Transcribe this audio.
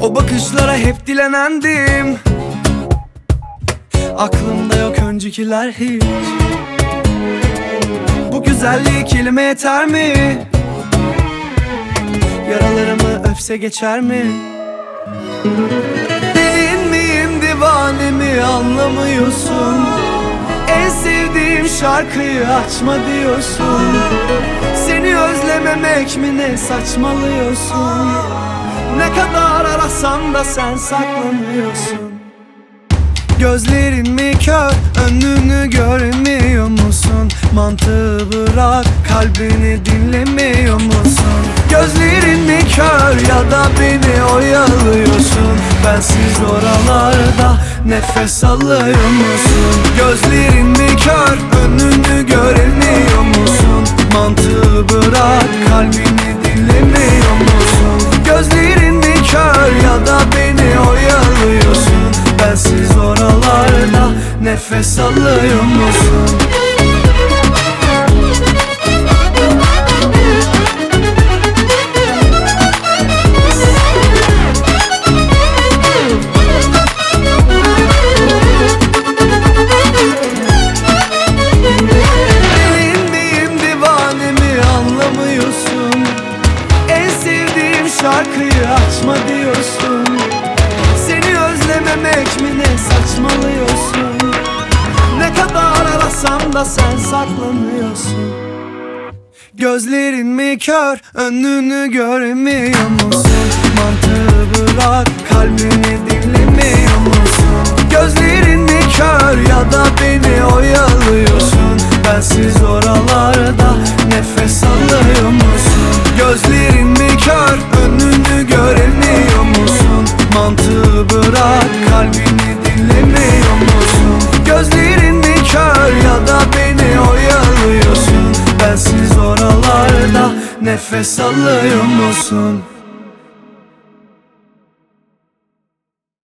O bakışlara hep dilenendim. Aklımda yok öncekiler hiç. Bu güzelliği kelime yeter mi? Yaralarımı öpse geçer mi? Delin miyim, divane mi, anlamıyorsun. En sevdiğim şarkıyı açma diyorsun. Seni özlememek mi ne, saçmalıyorsun. Ne kadar arasam da sen saklanıyorsun. Gözlerin mi kör, önünü görmüyor musun? Mantığı bırak, kalbini dinlemiyor musun? Gözlerin mi kör ya da beni oyalıyorsun? Bensiz oralarda nefes alıyor musun? Gözlerin mi kör, önünü göremiyor musun? Mantığı bırak, kalbini dinlemiyor musun? Gözlerin mi kör ya da beni oyalıyorsun? Bensiz oralarda nefes alıyor musun? Delin miyim, divane mi, anlamıyorsun. En sevdiğim şarkıyı açma diyorsun. Seni özlememek mi ne, saçmalıyorsun. Ne kadar arasam da sen saklanıyorsun. Gözlerin mi kör, önünü göremiyor musun? Mantığı bırak, kalbini dinlemiyor musun? Gözlerin mi kör ya da beni oyalıyorsun? Bensiz oralarda nefes alıyor musun? Gözlerin mi kör, önünü göremiyor musun? Mantığı bırak, kalbini dinlemiyor musun? Gözlerin mi kör ya da beni oyalıyorsun? Bensiz oralarda nefes alıyor musun?